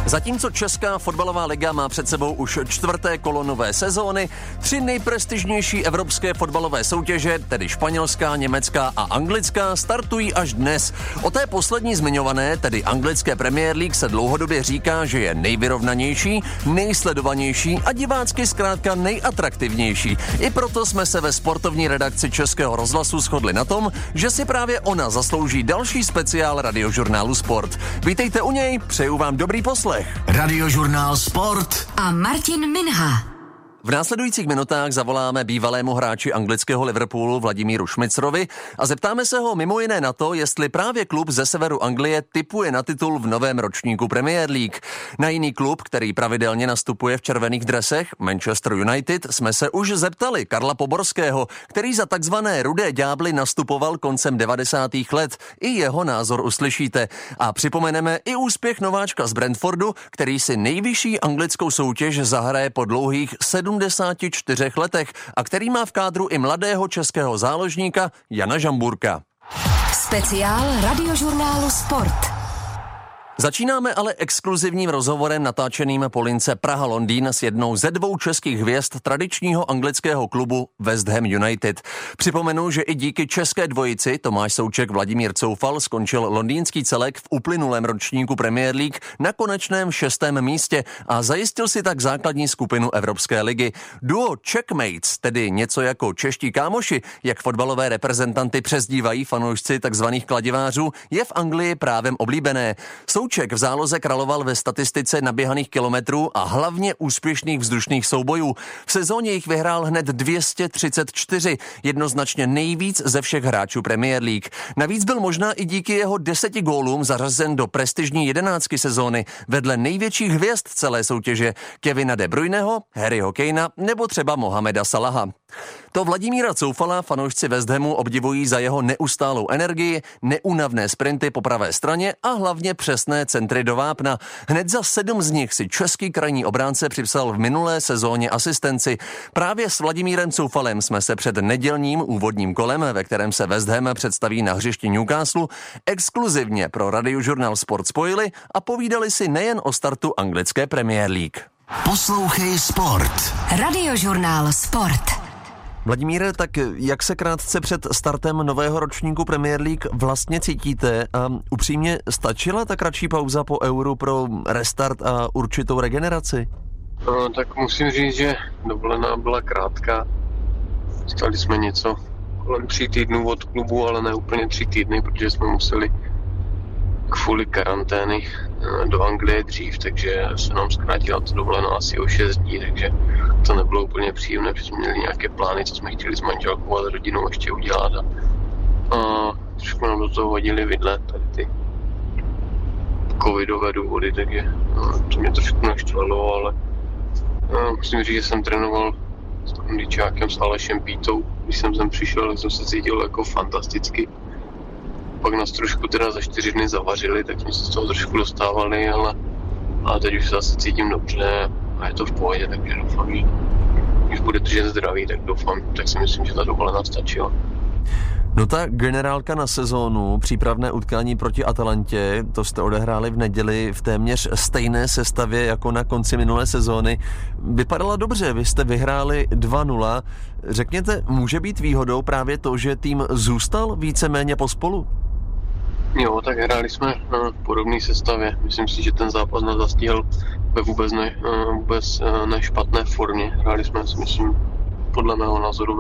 Zatímco Česká fotbalová liga má před sebou už 4. kolo nové sezóny, 3 nejprestižnější evropské fotbalové soutěže, tedy španělská, německá a anglická, startují až dnes. O té poslední zmiňované, tedy anglické Premier League, se dlouhodobě říká, že je nejvyrovnanější, nejsledovanější a divácky zkrátka nejatraktivnější. I proto jsme se ve sportovní redakci Českého rozhlasu shodli na tom, že si právě ona zaslouží další speciál radiožurnálu Sport. Vítejte u něj, přeju vám dobrý poslech. Radiožurnál Sport a Martin Minha. V následujících minutách zavoláme bývalému hráči anglického Liverpoolu Vladimíru Šmicrovi a zeptáme se ho mimo jiné na to, jestli právě klub ze severu Anglie tipuje na titul v novém ročníku Premier League. Na jiný klub, který pravidelně nastupuje v červených dresech, Manchester United, jsme se už zeptali Karla Poborského, který za takzvané Rudé ďábly nastupoval koncem 90. let. I jeho názor uslyšíte. A připomeneme i úspěch nováčka z Brentfordu, který si nejvyšší anglickou soutěž zahraje po dlouhých 74 letech a který má v kádru i mladého českého záložníka Jana Žamburka. Speciál radiožurnálu Sport. Začínáme ale exkluzivním rozhovorem natáčeným po lince Praha-Londýn s jednou ze 2 českých hvězd tradičního anglického klubu West Ham United. Připomenu, že i díky české dvojici Tomáš Souček Vladimír Coufal skončil londýnský celek v uplynulém ročníku Premier League na konečném 6. místě a zajistil si tak základní skupinu Evropské ligy. Duo Checkmates, tedy něco jako čeští kámoši, jak fotbalové reprezentanty přezdívají fanoušci takzvaných kladivářů, je v Anglii právem oblíbené. Souček v záloze královal ve statistice naběhaných kilometrů a hlavně úspěšných vzdušných soubojů. V sezóně jich vyhrál hned 234, jednoznačně nejvíc ze všech hráčů Premier League. Navíc byl možná i díky jeho 10 gólům zařazen do prestižní 11 sezóny vedle největších hvězd celé soutěže Kevina De Bruyneho, Harryho Kanea nebo třeba Mohameda Salaha. To Vladimíra Coufala fanoušci West Hamu obdivují za jeho neustálou energii, neúnavné sprinty po pravé straně a hlavně přesné centry do vápna. Hned za 7 z nich si český krajní obránce připsal v minulé sezóně asistenci. Právě s Vladimírem Coufalem jsme se před nedělním úvodním kolem, ve kterém se West Ham představí na hřišti Newcastle, exkluzivně pro radiožurnál Sport spojili a povídali si nejen o startu anglické Premier League. Poslouchej Sport. Radiožurnál Sport. Vladimíre, tak jak se krátce před startem nového ročníku Premier League vlastně cítíte a upřímně stačila ta kratší pauza po Euru pro restart a určitou regeneraci? No, tak musím říct, že dovolená byla krátká. Stali jsme něco kolem 3 týdnů od klubu, ale ne úplně 3 týdny, protože jsme museli kvůli karantény do Anglie dřív, takže se nám zkrátila to dovolená asi o 6 dní, takže to nebylo úplně příjemné, protože jsme měli nějaké plány, co jsme chtěli s manželkou a s rodinou ještě udělat a trošku nám do toho hodili vidle, tady ty covidové důvody, takže to mě trošku naštvalo, ale musím říct, že jsem trénoval s kondičákem, s Alešem Pítou, když jsem sem přišel, tak jsem se cítil jako fantasticky. Pak nás trošku teda za 4 dny zavařili, tak jsme se z toho trošku dostávali, ale teď už se zase cítím dobře a je to v pohodě, takže doufám, že když bude držet zdraví, tak si myslím, že ta dovolená stačila. No ta generálka na sezónu, přípravné utkání proti Atalantě, to jste odehráli v neděli v téměř stejné sestavě jako na konci minulé sezóny. Vypadala dobře, vy jste vyhráli 2-0. Řekněte, může být výhodou právě to, že tým zůstal víceméně pospolu? Jo, tak hráli jsme na podobné sestavě. Myslím si, že ten zápas nás zastihl ve vůbec nešpatné formě. Hráli jsme, myslím, podle mého názoru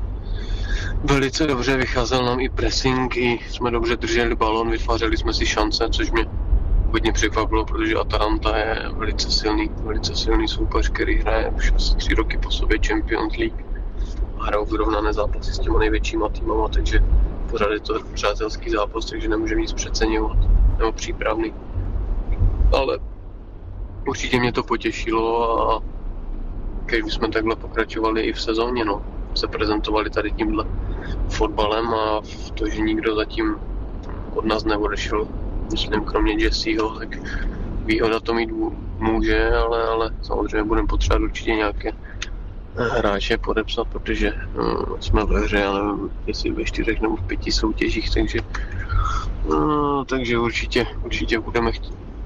velice dobře, vycházel nám i pressing, i jsme dobře drželi balon, vytvářeli jsme si šance, což mě hodně překvapilo, protože Atalanta je velice silný soupeř, který hraje už asi 3 roky po sobě Champions League a hrajou vyrovnané zápasy s těma největšíma týmama, takže pořád je to přátelský zápas, takže nemůžeme nic přeceňovat, nebo přípravný. Ale určitě mě to potěšilo a když jsme takhle pokračovali i v sezóně, se prezentovali tady tímhle fotbalem a v to, že nikdo zatím od nás neodešel, myslím kromě Jesseho, tak výhoda to mít může, ale samozřejmě budeme potřebovat určitě nějaké hráče podepsat, protože jsme ve hře, já nevím, jestli ve 4 nebo v 5 soutěžích, takže určitě budeme chtít.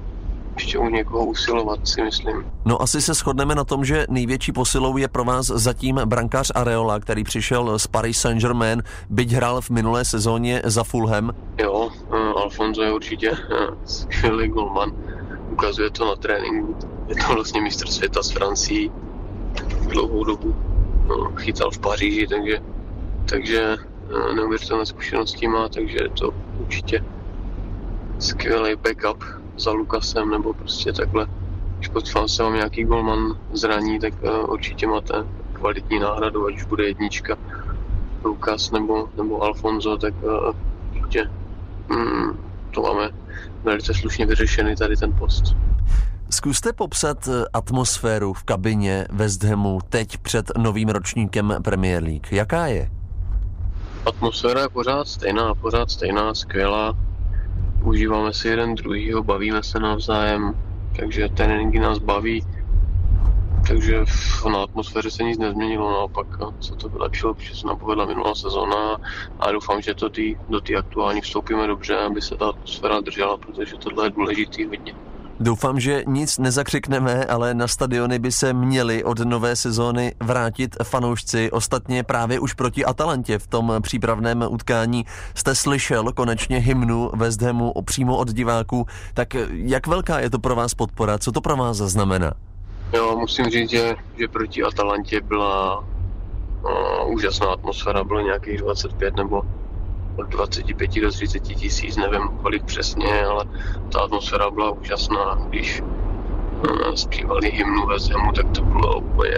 ještě u někoho usilovat, si myslím. No asi se shodneme na tom, že největší posilou je pro vás zatím brankář Areola, který přišel z Paris Saint-Germain, byť hrál v minulé sezóně za Fulham. Jo, Alfonso je určitě skvělý golman, ukazuje to na tréninku. Je to vlastně mistr světa z Francii, dlouhou dobu chytal v Paříži, takže neuvěřitelné zkušenosti má, takže je to určitě skvělý backup za Lukasem, nebo prostě takhle, když pod se vám nějaký golman zraní, tak určitě máte kvalitní náhradu, ať už bude jednička Lukas nebo Alfonso, tak určitě to máme velice slušně vyřešený tady ten post. Zkuste popsat atmosféru v kabině West Hamu teď před novým ročníkem Premier League. Jaká je? Atmosféra je pořád stejná, skvělá. Užíváme si jeden druhýho, bavíme se navzájem, takže tréninky nás baví. Takže na atmosféře se nic nezměnilo, naopak se to vylepšilo, protože se nám povedla minulá sezóna a doufám, že do té aktuální vstoupíme dobře, aby se ta atmosféra držela, protože tohle je důležitý hodně. Doufám, že nic nezakřikneme, ale na stadiony by se měli od nové sezóny vrátit fanoušci. Ostatně právě už proti Atalantě v tom přípravném utkání jste slyšel konečně hymnu West Hamu přímo od diváků. Tak jak velká je to pro vás podpora? Co to pro vás znamená? Jo, musím říct, že proti Atalantě byla úžasná atmosféra, bylo nějakých 25 nebo od 25 do 30 tisíc, nevím kolik přesně, ale ta atmosféra byla úžasná. Když zpívali hymnu West Hamu, tak to bylo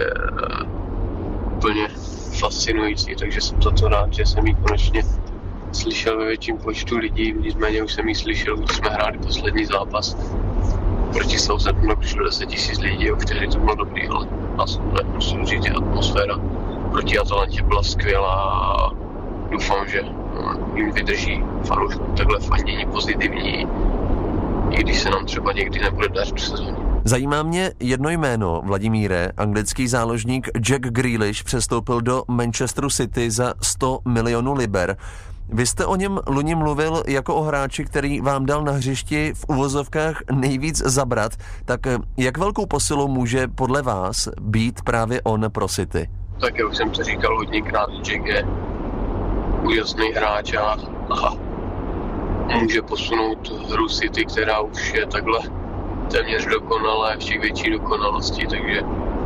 úplně fascinující, takže jsem za to rád, že jsem ji konečně slyšel ve větším počtu lidí, nicméně už jsem ji slyšel, když jsme hráli poslední zápas proti Southamptonu, přišlo 10 tisíc lidí, už tehdy to bylo dobrý, ale musím říct, že atmosféra proti Atalantě byla skvělá a doufám, že jim vydrží fanouškům takhle fandění pozitivní, i když se nám třeba někdy nebude dařit v sezóně. Zajímá mě jedno jméno, Vladimíre. Anglický záložník Jack Grealish přestoupil do Manchesteru City za 100 milionů liber. Vy jste o něm, Luni, mluvil jako o hráči, který vám dal na hřišti v uvozovkách nejvíc zabrat. Tak jak velkou posilou může podle vás být právě on pro City? Tak já už jsem to říkal hodněkrát, Jack je úžasný hráč a může posunout hru City, která už je takhle téměř dokonalá, ještě větší dokonalosti, takže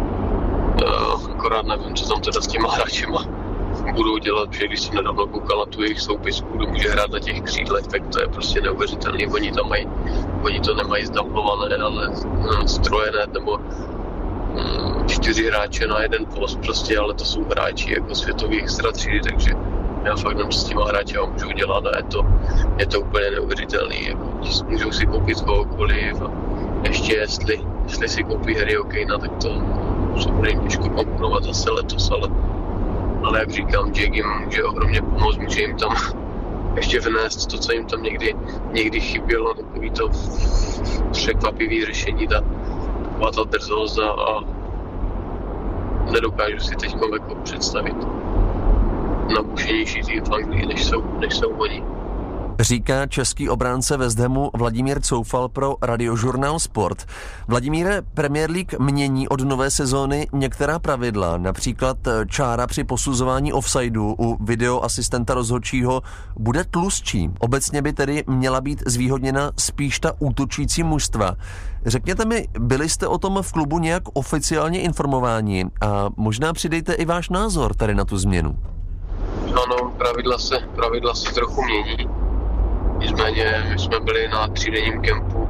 akorát nevím, co tam teda s těma hráčema budou dělat, protože když jsem nedávno koukal na tu jejich soupisku, kdo může hrát na těch křídlech, tak to je prostě neuvěřitelný. Oni to nemají zdablované, ale strojené, nebo 4 hráče na jeden post prostě, ale to jsou hráči jako světový extra třídy, takže já fakt nevím, co s těma hráčema můžou dělat a je to úplně neuvěřitelný. Jako, můžou si koupit kohokoliv a ještě jestli si koupí Harryho Kanea, tak to se bude jim těžko konkurovat zase letos, ale jak říkám, Jack jim může ohromně pomoct, může jim tam ještě vnést to, co jim tam někdy chybělo, takový to překvapivý řešení, taková ta drzost a nedokážu si teď jako představit nabušenější tým v Anglii, než jsou oni. Říká český obránce West Hamu Vladimír Coufal pro Radiožurnál Sport. Vladimíre, Premier League mění od nové sezóny některá pravidla, například čára při posuzování offsideu u videoasistenta rozhodčího bude tlustší. Obecně by tedy měla být zvýhodněna spíš ta útočící mužstva. Řekněte mi, byli jste o tom v klubu nějak oficiálně informováni a možná přidejte i váš názor tady na tu změnu. Ano, pravidla se trochu mění. Nicméně my jsme byli na třídenním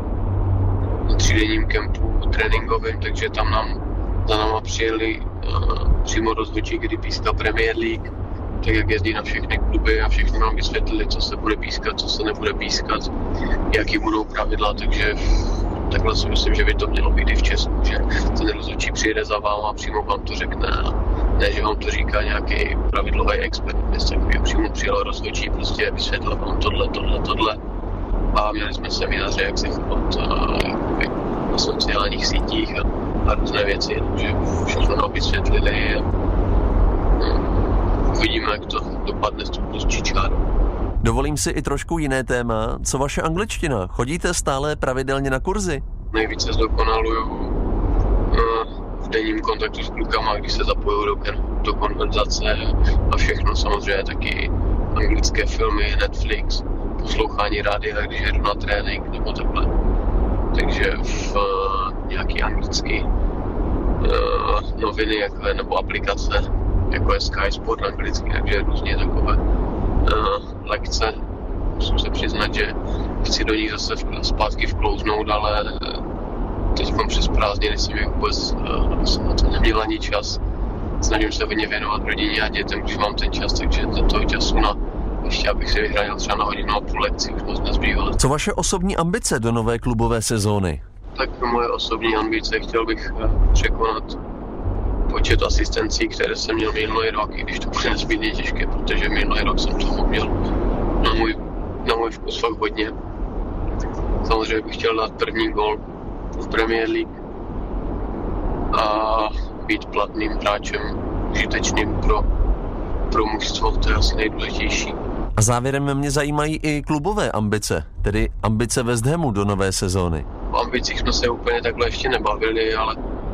kempu tréninkovým, takže tam za náma přijeli přímo rozhodčí, kdy píská Premier League, tak jak jezdí na všechny kluby a všechny nám vysvětlili, co se bude pískat, co se nebude pískat, jaký budou pravidla, takže takhle si myslím, že by to mělo být i v Česku, že ten rozhodčí přijede za váma a přímo vám to řekne a ne, že vám to říká nějaký pravidlový expert, takový přímo přijel rozhodčí, prostě vysvětlil vám tohle a měli jsme semináře, jak se chovat na sociálních sítích a různé věci, takže všechno nám vysvětlili a uvidíme, jak to dopadne s tou tlustší čárou. Dovolím si i trošku jiné téma. Co vaše angličtina? Chodíte stále pravidelně na kurzy? nejvíce zdokonaluju v denním kontaktu s klukama, když se zapojují do konverzace a všechno, samozřejmě taky anglické filmy, Netflix, poslouchání rádia, když jedu na trénink nebo takhle. Takže v nějaký anglický noviny nebo aplikace, jako je Sky Sport anglicky, takže různě takové lekce. Musím se přiznat, že chci do nich zase zpátky vklouznout, ale teď přes prázdniny jsem vůbec na to neměl ani čas. Snažím se hodně věnovat rodině a dětem, když mám ten čas, takže toho času na ještě abych si vyhranil třeba na hodinu a půl lekcí, už moc nezbývá. Co vaše osobní ambice do nové klubové sezóny? Tak moje osobní ambice, chtěl bych překonat počet asistencí, které jsem měl minulý rok, i když to bude nezbytně těžké, protože minulý rok jsem toho měl na můj vkus fakt hodně. Samozřejmě bych chtěl dát první gól v Premier League a být platným hráčem, užitečným pro mužstvo, to je asi nejdůležitější. A závěrem mě zajímají i klubové ambice, tedy ambice West Hamu do nové sezóny. O ambicích jsme se úplně takhle ještě nebavili, ale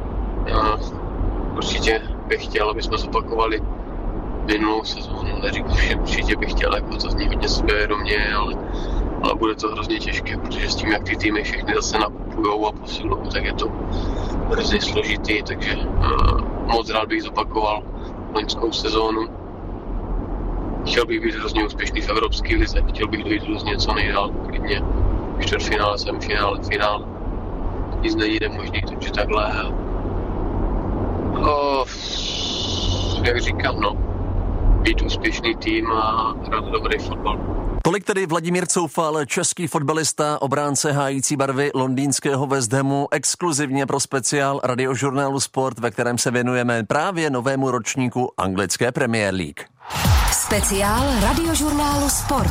určitě bych chtěl, aby jsme zopakovali minulou sezónu. Neříkám, že určitě bych chtěl, jako to zní hodně sebevědomě, ale bude to hrozně těžké, protože s tím, jak ty týmy všechny zase nakupujou a posilujou, tak je to hrozně složitý, takže moc rád bych zopakoval loňskou sezónu. Chtěl bych být hrozně úspěšný v evropské lize, chtěl bych dojít různě co nejdál, klidně čtvrtfinále, semifinále, finále. Nic není nemožný, takže takhle. Jak říkám, být úspěšný tým a hrát dobrý fotbal. Tolik tedy Vladimír Coufal, český fotbalista, obránce hájící barvy londýnského West Hamu, exkluzivně pro speciál radiožurnálu Sport, ve kterém se věnujeme právě novému ročníku anglické Premier League. Speciál radiožurnálu Sport.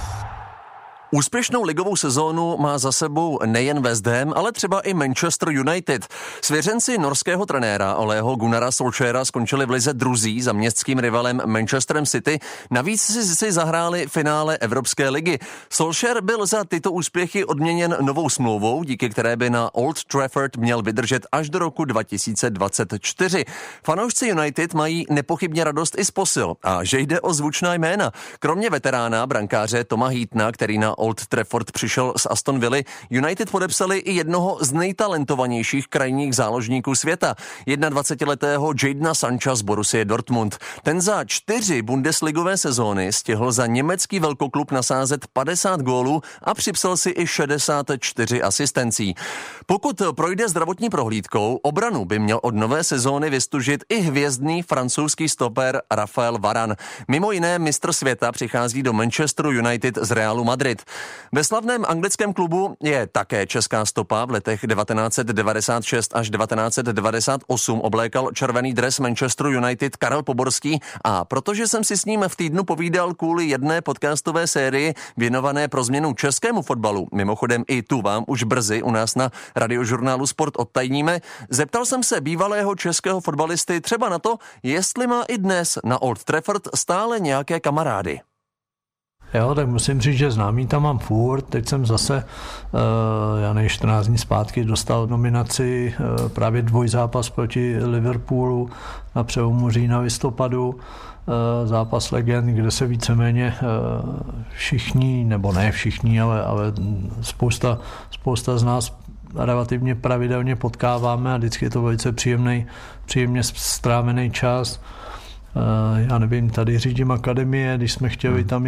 Úspěšnou ligovou sezónu má za sebou nejen West Ham, ale třeba i Manchester United. Svěřenci norského trenéra Oleho Gunnara Solskjaera skončili v lize druzí za městským rivalem Manchesterem City. Navíc si zahráli finále Evropské ligy. Solskjaer byl za tyto úspěchy odměněn novou smlouvou, díky které by na Old Trafford měl vydržet až do roku 2024. Fanoušci United mají nepochybně radost i z posil a že jde o zvučná jména. Kromě veterána brankáře Toma Heatona, který na Old Trafford přišel z Aston Villy, United podepsali i jednoho z nejtalentovanějších krajních záložníků světa, 21letého Jadona Sancha z Borussie Dortmund. Ten za 4 bundesligové sezóny stihl za německý velkoklub nasázet 50 gólů a připsal si i 64 asistencí. Pokud projde zdravotní prohlídkou, obranu by měl od nové sezóny vystužit i hvězdný francouzský stoper Raphael Varane. Mimo jiné mistr světa přichází do Manchesteru United z Realu Madrid. Ve slavném anglickém klubu je také česká stopa. V letech 1996 až 1998 oblékal červený dres Manchesteru United Karel Poborský a protože jsem si s ním v týdnu povídal kvůli jedné podcastové sérii věnované pro změnu českému fotbalu, mimochodem i tu vám už brzy u nás na radiožurnálu Sport odtajníme, zeptal jsem se bývalého českého fotbalisty třeba na to, jestli má i dnes na Old Trafford stále nějaké kamarády. Jo, tak musím říct, že známý tam mám furt. Teď jsem zase, já nevím, 14 dní zpátky dostal nominaci právě dvojzápas proti Liverpoolu na přelomu října listopadu. Zápas legend, kde se víceméně všichni, nebo ne všichni, ale spousta z nás relativně pravidelně potkáváme a vždycky je to velice příjemně strávený čas. Já nevím, tady řídím akademie, když jsme chtěli tam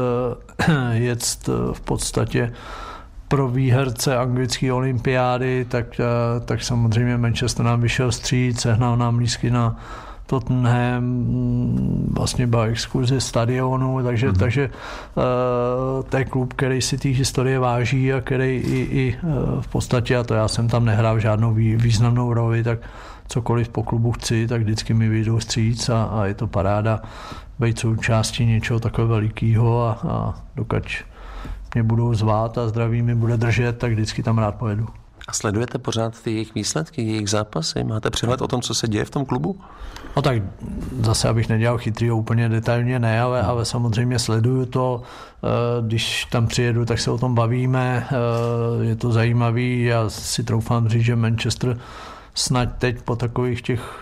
jet v podstatě pro výherce anglické olympiády, tak samozřejmě Manchester nám vyšel vstříc, sehnal nám lístky na Tottenham, vlastně byla exkurze stadionu, takže to je klub, který si té historie váží a který i v podstatě, a to já jsem tam nehrál žádnou významnou roli, tak cokoliv po klubu chci, tak vždycky mi vyjdou vstříc a je to paráda být součástí něčeho takového velikého a dokud mě budou zvát a zdraví mi bude držet, tak vždycky tam rád pojedu. A sledujete pořád ty jejich výsledky, jejich zápasy? Máte přehled o tom, co se děje v tom klubu? No tak zase, abych nedělal chytrýho úplně detailně, ne, ale samozřejmě sleduju to. Když tam přijedu, tak se o tom bavíme. Je to zajímavý. Já si troufám říct, že Manchester snad teď po takových těch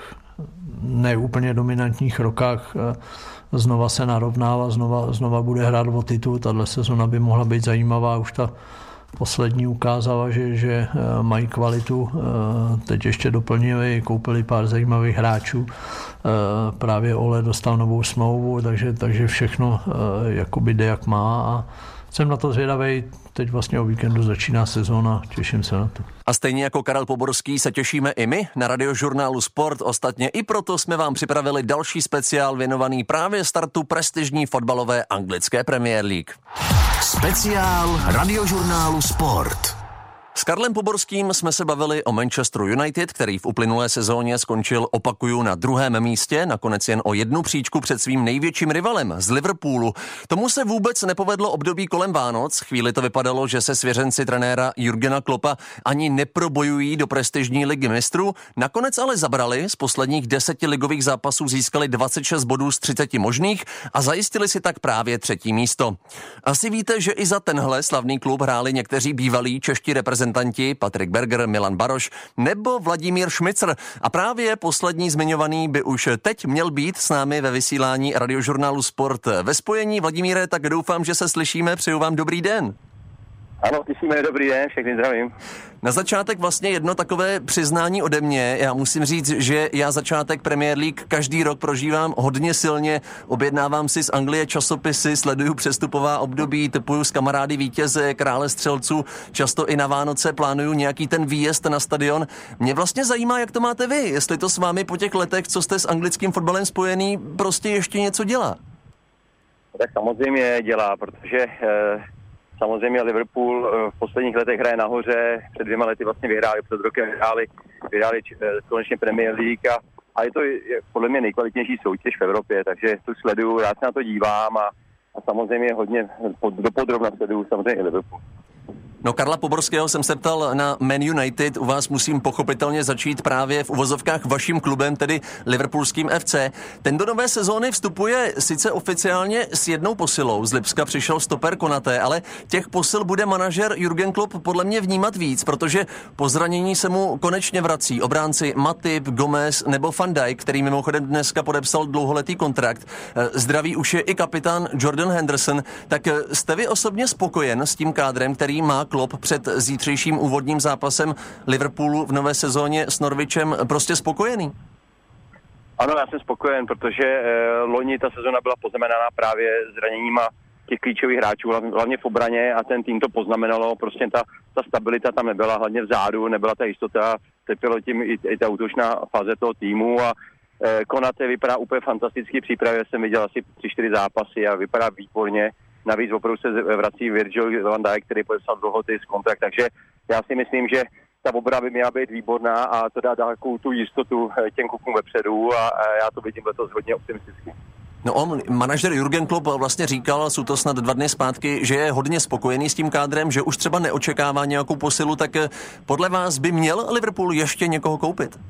neúplně dominantních rokách znova se narovnává, znova bude hrát o titul. Tahle sezona by mohla být zajímavá. Už ta poslední ukázala, že mají kvalitu. Teď ještě doplnili, koupili pár zajímavých hráčů. Právě Ole dostal novou smlouvu, takže všechno jakoby jde jak má a jsem na to zvědavej. Teď vlastně o víkendu začíná sezóna, těším se na to. A stejně jako Karel Poborský se těšíme i my na Radiožurnálu Sport. Ostatně i proto jsme vám připravili další speciál věnovaný právě startu prestižní fotbalové anglické Premier League. Speciál Radiožurnálu Sport. S Karlem Poborským jsme se bavili o Manchesteru United, který v uplynulé sezóně skončil, opakuju, na 2. místě, nakonec jen o 1 příčku před svým největším rivalem z Liverpoolu. Tomu se vůbec nepovedlo období kolem Vánoc. Chvíli to vypadalo, že se svěřenci trenéra Jurgena Kloppa ani neprobojují do prestižní ligy mistrů. Nakonec ale zabrali, z posledních 10 ligových zápasů získali 26 bodů z 30 možných a zajistili si tak právě 3. místo. Asi víte, že i za tenhle slavný klub hráli někteří bývalí čeští reprezentanti, Patrik Berger, Milan Baroš nebo Vladimír Šmicr. A právě poslední zmiňovaný by už teď měl být s námi ve vysílání Radiožurnálu Sport ve spojení. Vladimíre, tak doufám, že se slyšíme. Přeju vám dobrý den. Ano, těšíme, dobrý den, všechny zdravím. Na začátek vlastně jedno takové přiznání ode mě. Já musím říct, že já začátek Premier League každý rok prožívám hodně silně. Objednávám si z Anglie časopisy, sleduju přestupová období, typuju s kamarády vítěze, krále střelců, často i na Vánoce plánuju nějaký ten výjezd na stadion. Mě vlastně zajímá, jak to máte vy, jestli to s vámi po těch letech, co jste s anglickým fotbalem spojený, prostě ještě něco dělá. Tak samozřejmě dělá, protože samozřejmě Liverpool v posledních letech hraje nahoře, před 2 lety vlastně vyhráli, před rokem vyhráli konečně Premier League a je to podle mě nejkvalitnější soutěž v Evropě, takže to sleduju, rád se na to dívám a samozřejmě hodně dopodrobna sleduju samozřejmě Liverpool. No, Karla Poborského jsem se ptal na Man United. U vás musím pochopitelně začít právě v uvozovkách vaším klubem, tedy Liverpoolským FC. Ten do nové sezóny vstupuje sice oficiálně s 1 posilou. Z Lipska přišel stoper Konaté, ale těch posil bude manažer Jurgen Klopp podle mě vnímat víc, protože po zranění se mu konečně vrací obránci Matip, Gomez nebo Van Dijk, který mimochodem dneska podepsal dlouholetý kontrakt. Zdraví už je i kapitán Jordan Henderson. Tak jste vy osobně spokojen s tím kádrem, který má Klopp před zítřejším úvodním zápasem Liverpoolu v nové sezóně s Norwichem, prostě spokojený? Ano, já jsem spokojen, protože loni ta sezona byla poznamenána právě zraněníma těch klíčových hráčů, hlavně v obraně a ten tým to poznamenalo, prostě ta stabilita tam nebyla, hlavně vzadu, nebyla ta jistota, trpělo tím i ta útočná fáze toho týmu a Konaté vypadá úplně fantasticky, přípravě jsem viděl asi 3-4 zápasy a vypadá výborně. Navíc opravdu se vrací Virgil van Dijk, který podepsal dlouholetý kontrakt, takže já si myslím, že ta obrana by měla být výborná a to dá takovou tu jistotu těm klukům vepředu a já to vidím letos hodně optimisticky. No, manažer Jurgen Klopp vlastně říkal, jsou to snad 2 dny zpátky, že je hodně spokojený s tím kádrem, že už třeba neočekává nějakou posilu, tak podle vás by měl Liverpool ještě někoho koupit?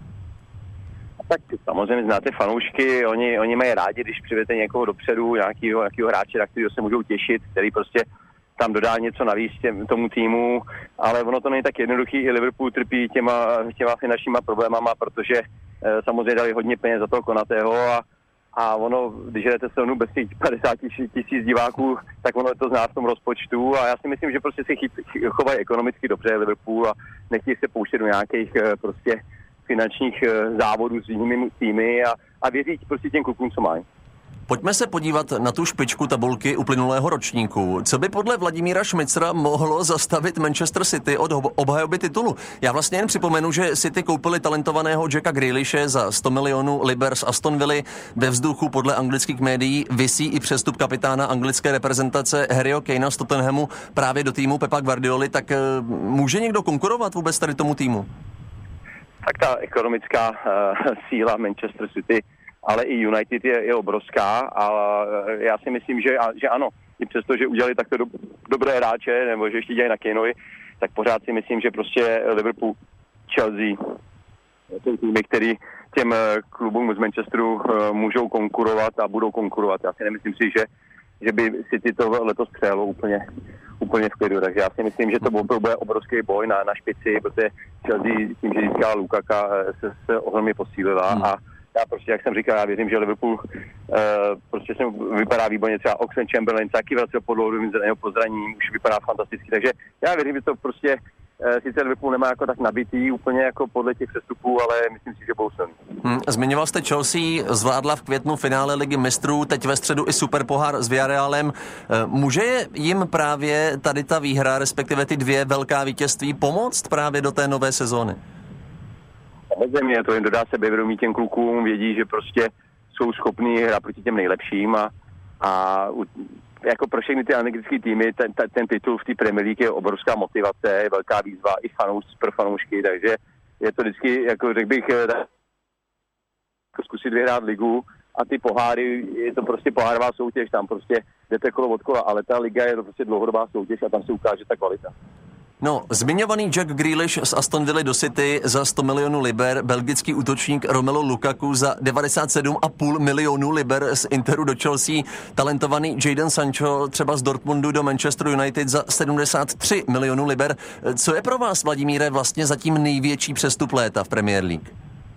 Tak samozřejmě znáte fanoušky, oni mají rádi, když přivedete někoho dopředu, nějakého hráče, na kterého se můžou těšit, který prostě tam dodá něco navíc tomu týmu, ale ono to není tak jednoduchý, i Liverpool trpí těma finančníma problémama, protože samozřejmě dali hodně peněz za toho Konatého a ono, když jdete sezónu bez těch 50 000 diváků, tak ono to zná v tom rozpočtu a já si myslím, že prostě si chovají ekonomicky dobře Liverpool a nechtějí se pouštět do nějakých prostě finančních závodů s jinými týmy a věří prostě těm klukům, co mají. Pojďme se podívat na tu špičku tabulky uplynulého ročníku. Co by podle Vladimíra Šmicra mohlo zastavit Manchester City od obhajoby titulu? Já vlastně jen připomenu, že City koupili talentovaného Jacka Grealishe za 100 milionů liber z Aston Villa. Ve vzduchu podle anglických médií visí i přestup kapitána anglické reprezentace Harryho Kanea z Tottenhamu právě do týmu Pepa Guardioli. Tak může někdo konkurovat vůbec tady tomu týmu? Tak ta ekonomická síla Manchester City, ale i United je obrovská a já si myslím, že ano, i přesto, že udělali takto dobré hráče, nebo že ještě dělají na Kaneovi, tak pořád si myslím, že prostě Liverpool, Chelsea, jsou týmy, který těm klubům z Manchesteru můžou konkurovat a budou konkurovat. Já si nemyslím si, že by City to letos přijalo úplně v klidu. Takže já si myslím, že to bude obrovský boj na špici, protože Chelsea tím, že získala Lukaka, se ohromně posílila a já prostě, jak jsem říkal, já věřím, že Liverpool prostě se vypadá výborně, třeba Oxlade Chamberlain taky vracel po dlouhodobým pozraním, už vypadá fantasticky, takže já věřím, že to prostě sice Liverpool nemá jako tak nabitý úplně jako podle těch přestupů, ale myslím si, že budou silný. Zmiňoval jste Chelsea, zvládla v květnu finále Ligy mistrů, teď ve středu i superpohár s Villarrealem. Může jim právě tady ta výhra, respektive ty 2 velká vítězství pomoct právě do té nové sezóny? Samozřejmě, to jim dodá sebevědomí těm klukům, vědí, že prostě jsou schopní hrát proti těm nejlepším a jako pro všechny ty anglické týmy ten titul v té Premier League je obrovská motivace, je velká výzva i pro fanoušky, takže je to vždycky, jako řekl bych, zkusit vyhrát ligu a ty poháry, je to prostě pohárová soutěž, tam prostě jdete kolo od kola, ale ta liga je to prostě dlouhodobá soutěž a tam se ukáže ta kvalita. No, zmiňovaný Jack Grealish z Aston Villa do City za 100 milionů liber, belgický útočník Romelu Lukaku za 97,5 milionů liber z Interu do Chelsea, talentovaný Jadon Sancho třeba z Dortmundu do Manchesteru United za 73 milionů liber. Co je pro vás, Vladimíre, vlastně zatím největší přestup léta v Premier League?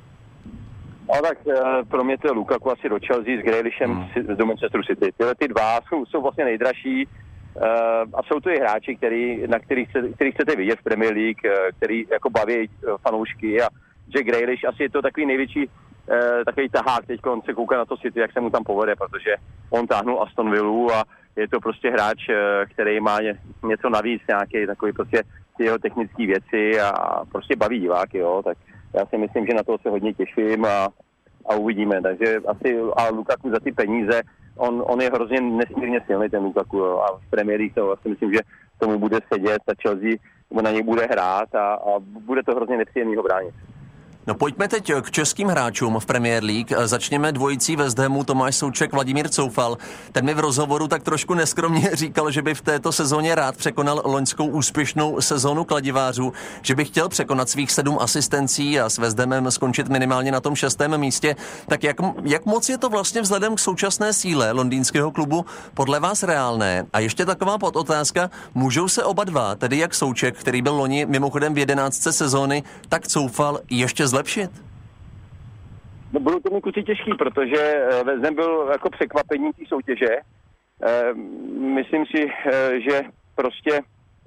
No tak pro mě to je Lukaku asi do Chelsea s Grealishem do Manchesteru City. Tyhle ty dva jsou vlastně nejdražší. A jsou to i hráči, na kterých chcete vidět v Premier League, který jako baví fanoušky a Jack Grealish asi je to takový největší takový tahák, teď on se kouká na to City, jak se mu tam povede, protože on táhnul Aston Villu a je to prostě hráč, který má něco navíc, nějaké takový prostě jeho technické věci a prostě baví diváky, jo, tak já si myslím, že na to se hodně těším a uvidíme, takže asi a Lukaku za ty peníze, on je hrozně nesmírně silný, ten Lukaku, jo, a v Premier League to asi myslím, že tomu bude sedět a Chelsea na něj bude hrát a bude to hrozně nepříjemný ho bránit. No pojďme teď k českým hráčům v Premier League. Začněme dvojicí West Hamu Tomáš Souček, Vladimír Coufal. Ten mi v rozhovoru tak trošku neskromně říkal, že by v této sezóně rád překonal loňskou úspěšnou sezónu kladivářů, že by chtěl překonat svých 7 asistencí a s West Hamem skončit minimálně na tom 6. místě. Tak jak moc je to vlastně vzhledem k současné síle londýnského klubu podle vás reálné? A ještě taková podotázka, můžou se oba dva, tedy jak Souček, který byl loni mimochodem v 11. sezóny, tak Coufal ještě zlepšit? No, budou to mít kluci těžký, protože West Ham byl jako překvapení té soutěže. Myslím si, že prostě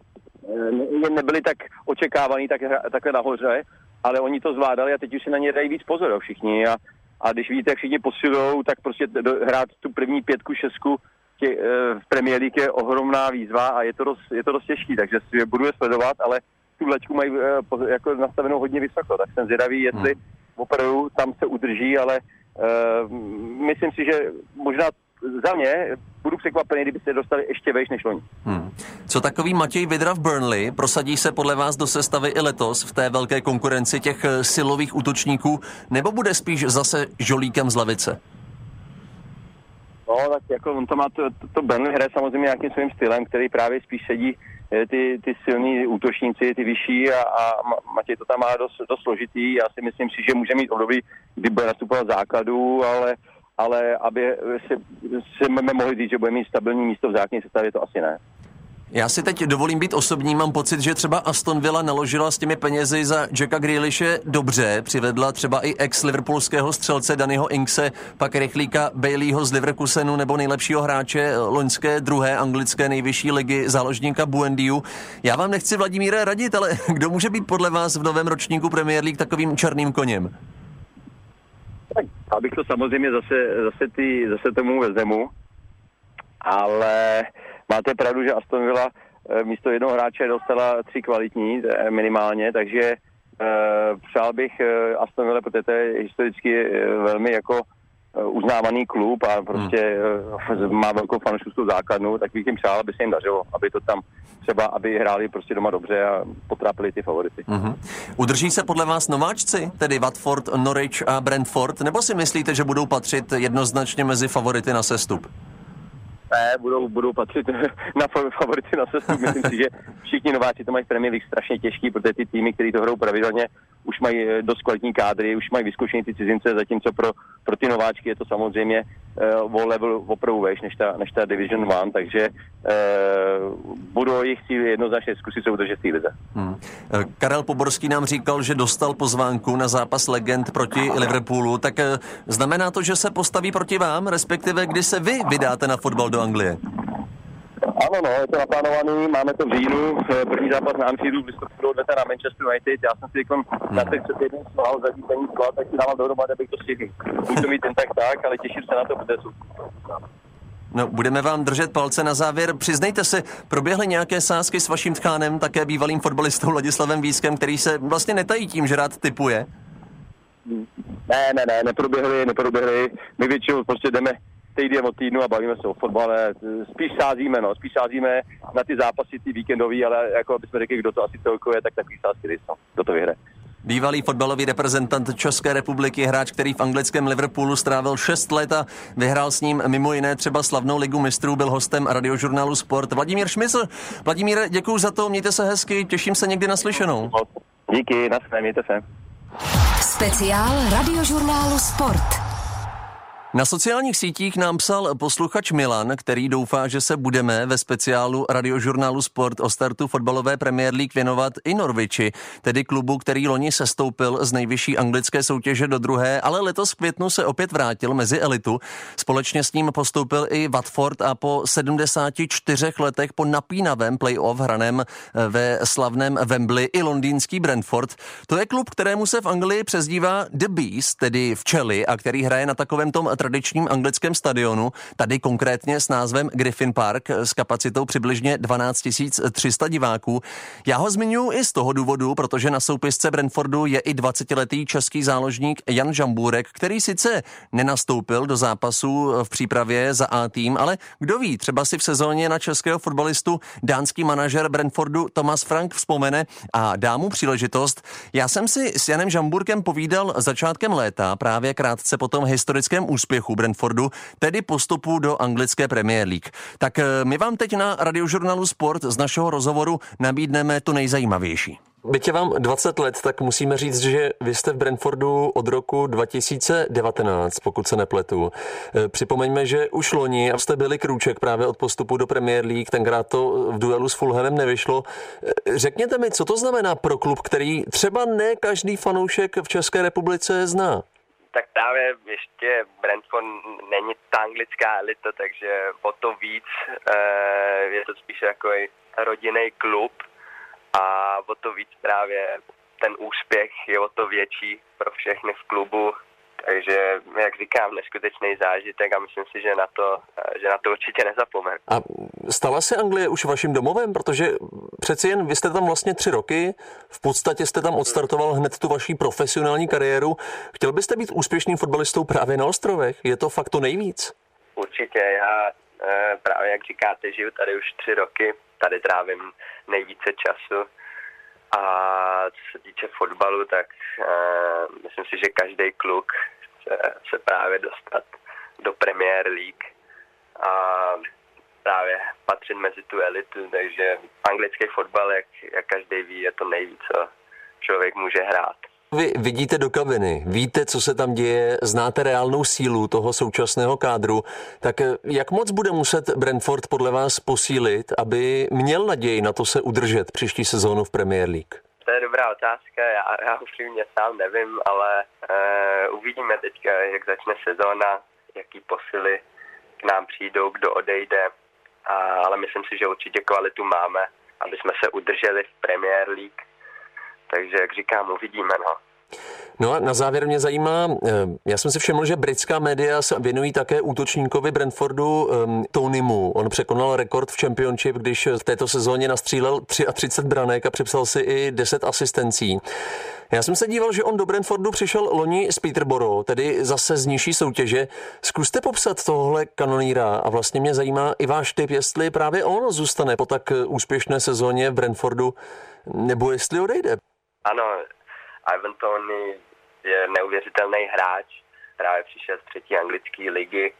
nebyli tak očekávaní takhle nahoře, ale oni to zvládali a teď už si na ně dají víc pozor všichni. A když vidíte, jak všichni posilujou, tak prostě hrát tu první 5, 6 v Premier League je ohromná výzva a je to dost těžký, takže si je budu sledovat, ale tu laťku mají jako nastavenou hodně vysoko, tak jsem zvědavý, jestli opravdu tam se udrží, ale myslím si, že možná za mě budu překvapený, kdyby se dostali ještě vejš než loni. Co takový Matěj Vydra v Burnley? Prosadí se podle vás do sestavy i letos v té velké konkurenci těch silových útočníků, nebo bude spíš zase žolíkem z lavice? No, tak jako on to má to Burnley hraje samozřejmě nějakým svým stylem, který právě spíš sedí ty silní útočníci, ty vyšší a Matěj to tam má dost složitý. Já si myslím si, že může mít období, kdy bude nastupovat základu, ale aby se mohli říct, že bude mít stabilní místo v základní sestavě, to asi ne. Já si teď dovolím být osobní, mám pocit, že třeba Aston Villa naložila s těmi penězi za Jacka Grealishe dobře, přivedla třeba i ex-liverpoolského střelce Dannyho Inkse, pak rychlíka Baileyho z Leverkusenu nebo nejlepšího hráče loňské 2. anglické nejvyšší ligy záložníka Buendiu. Já vám nechci, Vladimíre, radit, ale kdo může být podle vás v novém ročníku Premier League takovým černým koněm? Tak abych to samozřejmě zase tomu West Hamu, ale máte pravdu, že Aston Villa místo jednoho hráče dostala 3 kvalitní minimálně, takže přál bych Aston Villa, protože to je historicky velmi jako uznávaný klub a prostě má velkou fanouškovskou základnu, tak bych jim přál, aby se jim dařilo, aby to tam třeba, aby hráli prostě doma dobře a potrápili ty favority. Udrží se podle vás nováčci, tedy Watford, Norwich a Brentford, nebo si myslíte, že budou patřit jednoznačně mezi favority na sestup? Ne, budou patřit na favority na sestup. Myslím si, že všichni nováci to mají v Premier League strašně těžký, protože ty týmy, které to hrajou pravidelně, už mají dost kvalitní kádry, už mají vyzkoušení ty cizince, zatímco pro ty nováčky je to samozřejmě o level opravdu vejš než ta Division 1, takže budou jejich cíly jednoznačně zkusit se udržet v té lize. Karel Poborský nám říkal, že dostal pozvánku na zápas legend proti Liverpoolu, tak znamená to, že se postaví proti vám, respektive kdy se vy vydáte na fotbal do Anglie? Ano, je to naplánovaný, máme to v říjnu, první zápas na Anfieldu, v listopadu odvete na Manchester United, já jsem si na těch před jedním smál za výplení skla, tak si dávám dohromady, abych to stihl. Budu to mít jen tak, ale těším se na to, protože jsou. No, budeme vám držet palce na závěr. Přiznejte si, proběhly nějaké sázky s vaším tchánem, také bývalým fotbalistou Ladislavem Vískem, který se vlastně netají tím, že rád tipuje? Ne, neproběhly. My většinou prostě jdeme týden od týdnu a bavíme se o fotbale. Spíš sázíme na ty zápasy, ty víkendový, ale jako bychom řekli, kdo to asi celkuje, tak takový sázky nejsou. Kdo to vyhraje. Bývalý fotbalový reprezentant České republiky, hráč, který v anglickém Liverpoolu strávil 6 let a vyhrál s ním mimo jiné třeba slavnou ligu mistrů, byl hostem radiožurnálu Sport. Vladimír Šmysl. Vladimíre, děkuju za to, mějte se hezky, těším se někdy na slyšenou. Díky, naslyšenou, mějte se. Speciál radiožurnálu Sport. Na sociálních sítích nám psal posluchač Milan, který doufá, že se budeme ve speciálu radiožurnálu Sport o startu fotbalové Premier League věnovat i Norwichi, tedy klubu, který loni sestoupil z nejvyšší anglické soutěže do druhé, ale letos v květnu se opět vrátil mezi elitu. Společně s ním postoupil i Watford a po 74 letech po napínavém play-off hraném ve slavném Wembley i londýnský Brentford. To je klub, kterému se v Anglii přezdívá The Bees, tedy včely, a který hraje na takovém tom tradičním anglickém stadionu, tady konkrétně s názvem Griffin Park s kapacitou přibližně 12 300 diváků. Já ho zmiňuji i z toho důvodu, protože na soupisce Brentfordu je i 20letý český záložník Jan Žambůrek, který sice nenastoupil do zápasu v přípravě za A tým, ale kdo ví, třeba si v sezóně na českého fotbalistu dánský manažer Brentfordu Thomas Frank vzpomene a dá mu příležitost. Já jsem si s Janem Žambůrkem povídal začátkem léta, právě krátce po tom historickém úspěchu Brentfordu, tedy postupu do anglické Premier League. Tak my vám teď na radiožurnálu Sport z našeho rozhovoru nabídneme to nejzajímavější. Byť je vám 20 let, tak musíme říct, že vy jste v Brentfordu od roku 2019, pokud se nepletu. Připomeňme, že už loni jste byli krůček právě od postupu do Premier League, tenkrát to v duelu s Fulhamem nevyšlo. Řekněte mi, co to znamená pro klub, který třeba ne každý fanoušek v České republice zná? Tak právě ještě Brentford není ta anglická elita, takže o to víc je to spíš jako rodinný klub a o to víc právě ten úspěch je o to větší pro všechny v klubu. Takže, jak říkám, neskutečný zážitek a myslím si, že na to určitě nezapomenu. A stala se Anglie už vaším domovem? Protože přeci jen vy jste tam vlastně 3 roky, v podstatě jste tam odstartoval hned tu vaší profesionální kariéru. Chtěl byste být úspěšným fotbalistou právě na ostrovech? Je to fakt to nejvíc? Určitě, já právě jak říkáte, žiju tady už 3 roky, tady trávím nejvíce času. A co se týče fotbalu, tak myslím si, že každý kluk se právě dostat do Premier League a právě patřit mezi tu elitu, takže anglický fotbal, jak každý ví, je to nejvíc, co člověk může hrát. Vy vidíte do kabiny, víte, co se tam děje, znáte reálnou sílu toho současného kádru, tak jak moc bude muset Brentford podle vás posílit, aby měl naději na to se udržet příští sezónu v Premier League? To je dobrá otázka, já upřímně sám nevím, ale uvidíme teďka, jak začne sezóna, jaký posily k nám přijdou, kdo odejde, ale myslím si, že určitě kvalitu máme, aby jsme se udrželi v Premier League. Takže, jak říkám, uvidíme, no. No a na závěr mě zajímá, já jsem si všiml, že britská média se věnují také útočníkovi Brentfordu Tonymu. On překonal rekord v Championship, když v této sezóně nastřílel 33 branek a připsal si i 10 asistencí. Já jsem se díval, že on do Brentfordu přišel loni z Peterborough, tedy zase z nižší soutěže. Zkuste popsat tohle kanoníra a vlastně mě zajímá i váš tip, jestli právě on zůstane po tak úspěšné sezóně v Brentfordu, nebo jestli odejde. Ano, Ivan Toney je neuvěřitelný hráč, právě přišel z 3. anglické ligy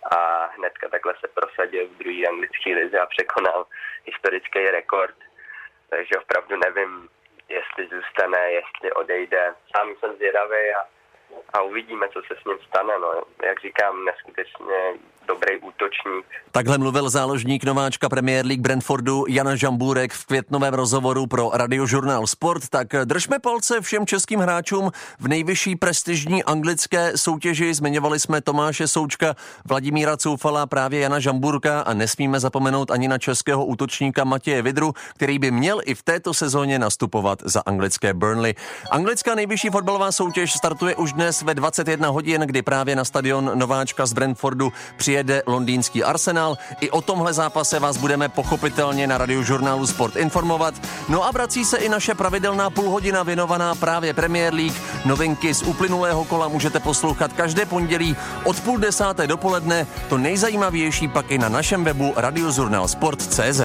a hnedka takhle se prosadil v druhé anglické lize a překonal historický rekord. Takže opravdu nevím, jestli zůstane, jestli odejde. Sám jsem zvědavý a uvidíme, co se s ním stane. No. Jak říkám, neskutečně dobrý útočník. Takhle mluvil záložník nováčka Premier League Brentfordu Jan Žambůrek v květnovém rozhovoru pro Radiožurnál Sport. Tak držme palce všem českým hráčům v nejvyšší prestižní anglické soutěži. Zmiňovali jsme Tomáše Součka, Vladimíra Coufala, právě Jana Žambůrka a nesmíme zapomenout ani na českého útočníka Matěje Vydru, který by měl i v této sezóně nastupovat za anglické Burnley. Anglická nejvyšší fotbalová soutěž startuje už dnes ve 21 hodin, kdy právě na stadion nováčka z Brentfordu přijede londýnský Arsenal. I o tomhle zápase vás budeme pochopitelně na Radiožurnálu Sport informovat. No a vrací se i naše pravidelná půlhodina věnovaná právě Premier League. Novinky z uplynulého kola můžete poslouchat každé pondělí od 9:30 dopoledne. To nejzajímavější pak i na našem webu radiožurnalsport.cz.